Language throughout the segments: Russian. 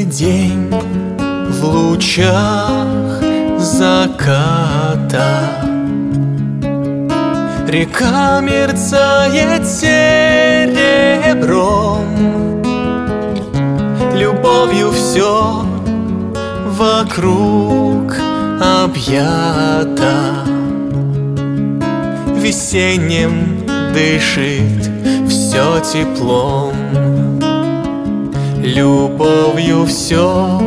день в лучах заката. Река мерцает серебром, любовью все вокруг объято. Весенним дышит все теплом, любовью все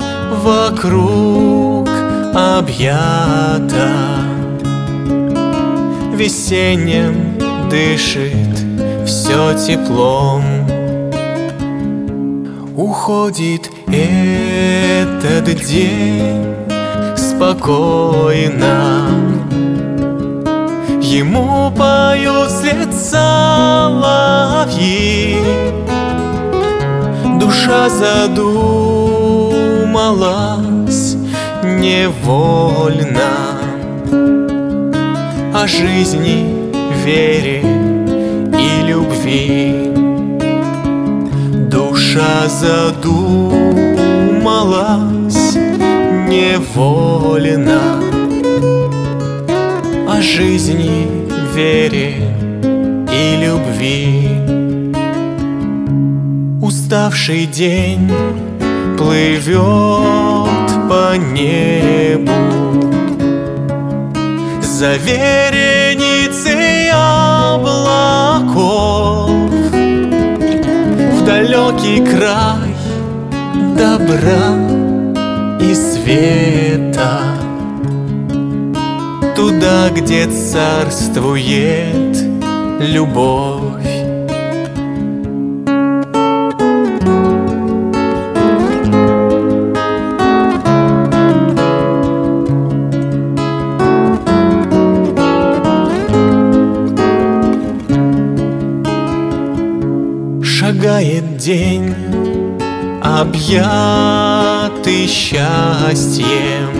вокруг объято. Весенним дышит все теплом. Уходит этот день спокойно, ему поют вслед соловьи. Душа задумалась невольно о жизни, вере и любви. Душа задумалась невольно о жизни, вере и любви. Уставший день плывет по небу за вереницей облаков в далекий край добра и света, туда, где царствует любовь. Шагает день, объятый счастьем,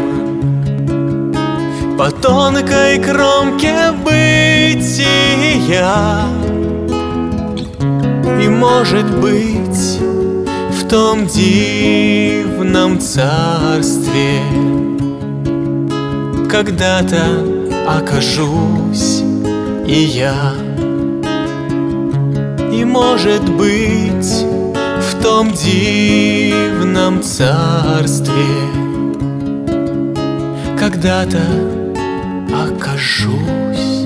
по тонкой кромке бытия. И, может быть, в том дивном царстве когда-то окажусь и я. И, может быть, в том дивном царстве когда-то окажусь.